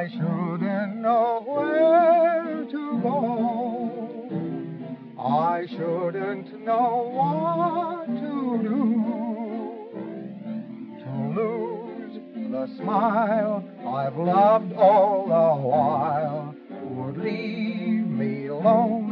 I shouldn't know where to go. I shouldn't know what to do to lose the smile I've loved all the while would leave me lonely